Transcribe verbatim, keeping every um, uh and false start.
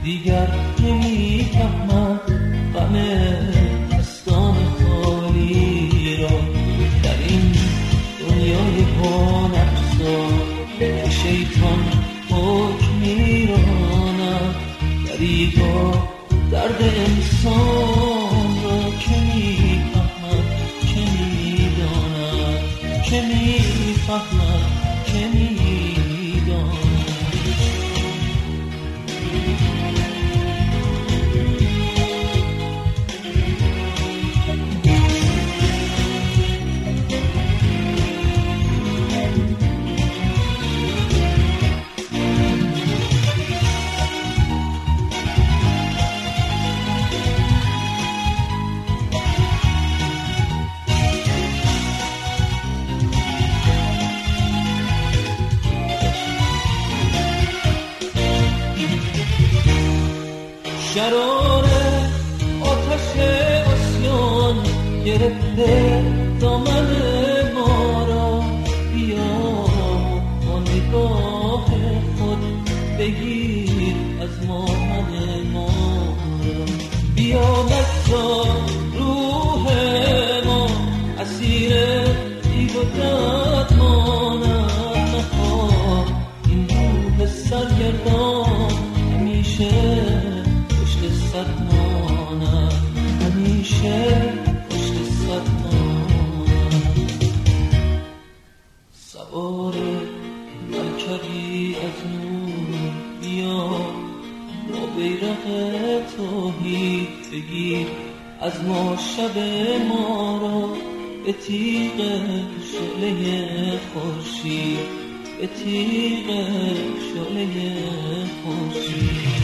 دیگر نمیفهمم غم دستان خالی را در این دنیای پرنقصا که شیطان حکم میراند. دریغا درد انسان را که میفهمد که میداند که میفهمد که میداند. شرار آتش آسیان گرفته دامن ما را. بیا با نگاه خود بگیر از ما من ما را. بیا مگذار روح ما اسیر دیو و دد ماند. نخواه این روح سرگردان همیشه همیشه پشت صد ماند. سوار مرکبی از نور بیا با بیرق توحید بگیر از ما شب ما را. به تیغ شعله خورشید به تیغ شعله خورشید